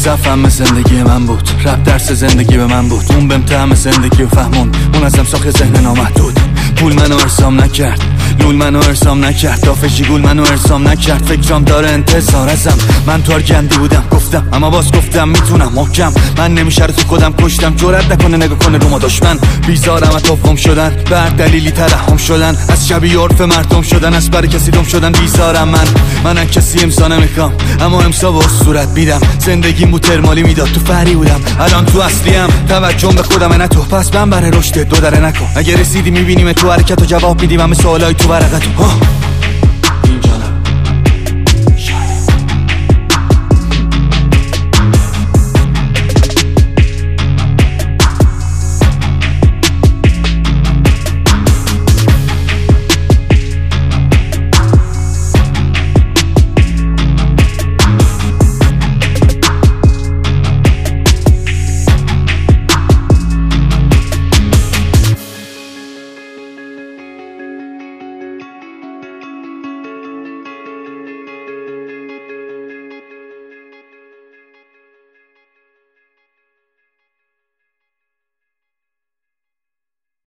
صفم زندگی من بود، رپ درس زندگی به من بود. اون بهم طعم زندگی و فهمون، منظم ساخت ذهن نامحدود. پول منو ارسام نکرد، لول منو ارسام نکرد، دافشی گول منو ارسام نکرد. فکرام داره انتظار ازم، من تو گندی بودم گفتم، اما باز گفتم میتونم محکم. من نمیشه رو تو خودم کشتم، جرأت نکنه نگاه کنه رو ما دشمن. بیزارم از توفم شدن، بر دلیلی ترحم شدن، از شبیه عرف مردم شدن، از بر کسی دم شدن. بیزارم من کسی امضا نمیخوام، اما امضا با صورت میدم. زندگیم بود ترمالی میداد، تو فری بودم، الان تو اصلیم. توجه به خودم نه تو، پس من برای رشد دو دره نکن. اگه رسیدی میبینیم تو حرکت و جواب میدیم همه سوالای تو ورقتو.